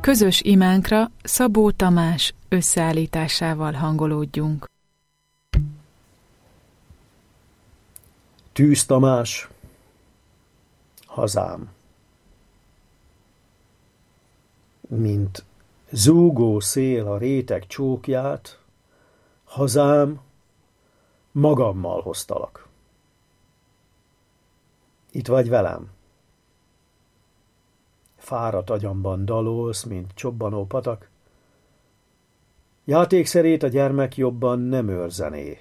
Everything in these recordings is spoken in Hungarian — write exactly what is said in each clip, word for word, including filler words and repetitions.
Közös imánkra Szabó Tamás összeállításával hangolódjunk. Tűz Tamás, hazám. Mint zúgó szél a réteg csókját, hazám, magammal hoztalak. Itt vagy velem. Fáradt agyamban dalolsz, mint csobbanó patak. Játékszerét a gyermek jobban nem őrzené.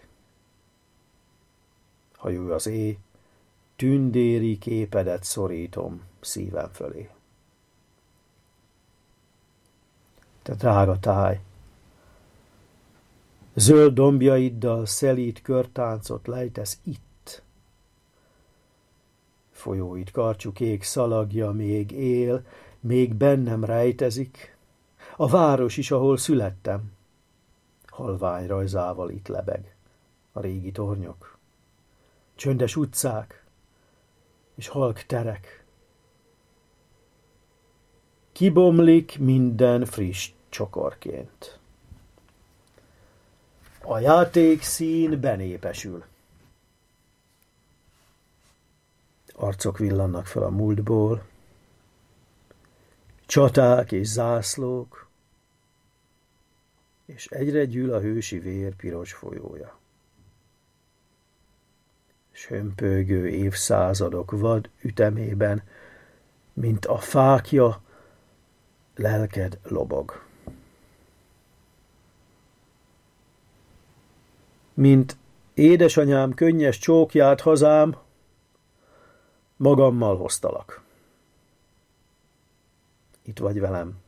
Ha jöjj az éj, tündéri képedet szorítom szívem fölé. Te drága táj, zöld dombjaiddal szelíd körtáncot lejtesz itt. Folyóid karcsú kék szalagja még él, még bennem rejtezik. A város is, ahol születtem, halvány rajzával itt lebeg. A régi tornyok, csöndes utcák és halk terek. Kibomlik minden friss csokorként. A játék szín benépesül. Arcok villannak fel a múltból, csaták és zászlók, és egyre gyűl a hősi vér piros folyója. Sömpölygő évszázadok vad ütemében, mint a fákja, lelked lobog. Mint édesanyám könnyes csókját, hazám, magammal hoztalak. Itt vagy velem.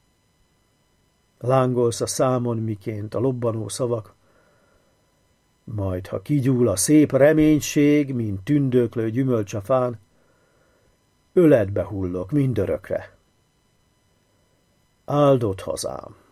Lángolsz a számon, miként a lobbanó szavak, majd ha kigyúl a szép reménység, mint tündöklő gyümölcs a fán, öledbe hullok mindörökre. Áldott hazám!